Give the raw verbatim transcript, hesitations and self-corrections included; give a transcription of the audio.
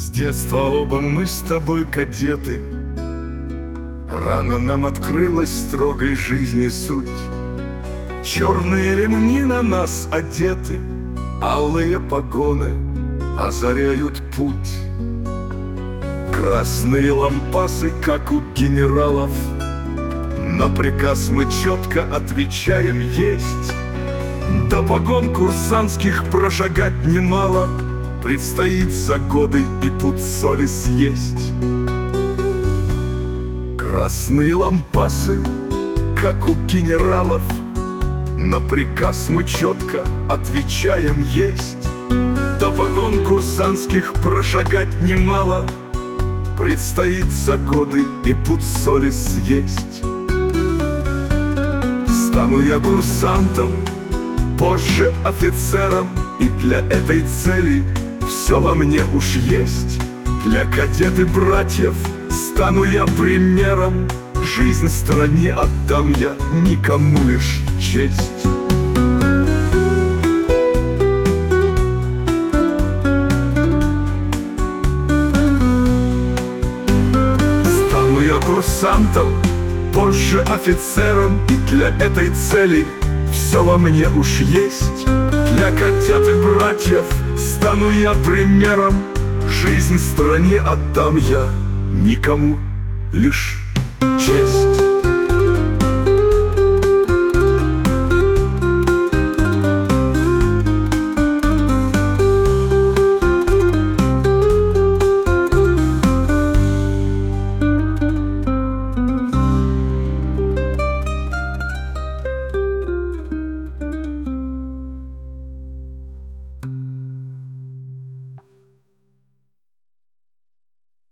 С детства оба мы с тобой кадеты. Рано нам открылась строгой жизни суть. Черные ремни на нас одеты, алые погоны озаряют путь. Красные лампасы, как у генералов, на приказ мы четко отвечаем «Есть». До погон курсантских прошагать немало, предстоит за годы и пуд соли съесть. Красные лампасы, как у генералов, на приказ мы четко отвечаем «Есть». До погон курсантских прошагать немало, предстоит за годы и пуд соли съесть. Стану я курсантом, позже офицером, и для этой цели все во мне уж есть. Для кадеты братьев стану я примером, жизнь стране отдам я, никому лишь честь. Стану я курсантом, позже офицером, и для этой цели все во мне уж есть. Для кадет и братьев стану я примером, жизнь стране отдам я, никому лишь честь.